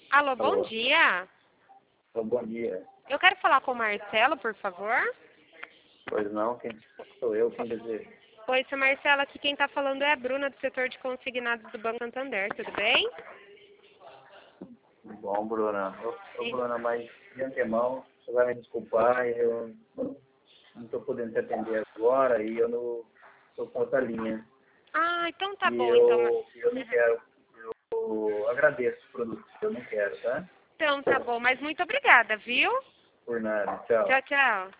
Alô, bom Alô, dia. bom dia. Eu quero falar com o Marcelo, por favor. Pois não, quem sou eu, quem deseja? Oi, seu Marcelo, aqui quem está falando é a Bruna, do setor de consignados do Banco Santander, tudo bem? Bom, Bruna. Sim. Bruna, mas de antemão, você vai me desculpar, eu não estou podendo te atender agora e eu não estou com outra linha. Ah, então tá E bom, então. eu não quero, eu agradeço o produto, eu não quero, tá? Então tá bom, mas muito obrigada, viu? Por nada, tchau. Tchau, tchau.